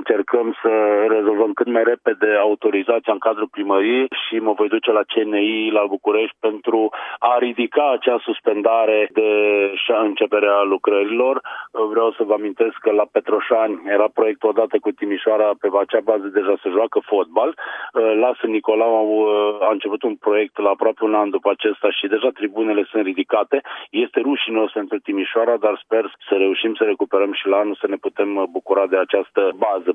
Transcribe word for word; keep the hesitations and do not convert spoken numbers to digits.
încercăm să rezolvăm cât mai repede autorizația în cadrul primăriei și mă voi duce la C N I la București pentru a ridica acea suspendare de începerea lucrărilor. Vreau să vă amintesc că la Petroșani era proiectul odată cu Timișoara, pe acea bază deja se joacă fotbal. La Sân Nicolau a început un proiect la aproape un an după acesta și deja tribunele sunt ridicate. Este rușinos pentru Timișoara, dar sper să reușim să recuperăm și la anul să ne putem bucura de această bază.